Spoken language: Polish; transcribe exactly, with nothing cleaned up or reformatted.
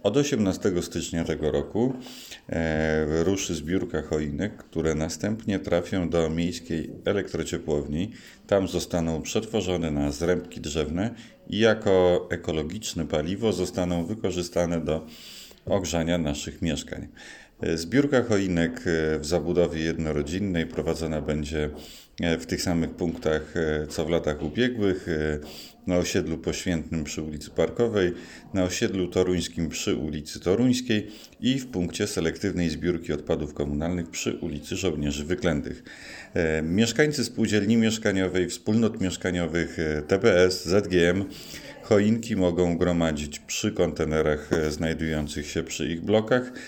Od osiemnastego stycznia tego roku e, ruszy zbiórka choinek, które następnie trafią do miejskiej elektrociepłowni. Tam zostaną przetworzone na zrębki drzewne i jako ekologiczne paliwo zostaną wykorzystane do ogrzania naszych mieszkań. E, Zbiórka choinek e, w zabudowie jednorodzinnej prowadzona będzie e, w tych samych punktach e, co w latach ubiegłych. e, Na osiedlu Poświętnym przy ulicy Parkowej, na osiedlu toruńskim przy ulicy Toruńskiej i w punkcie selektywnej zbiórki odpadów komunalnych przy ulicy Żołnierzy Wyklętych. E, Mieszkańcy spółdzielni mieszkaniowej, wspólnot mieszkaniowych, e, T B S, Z G M choinki mogą gromadzić przy kontenerach e, znajdujących się przy ich blokach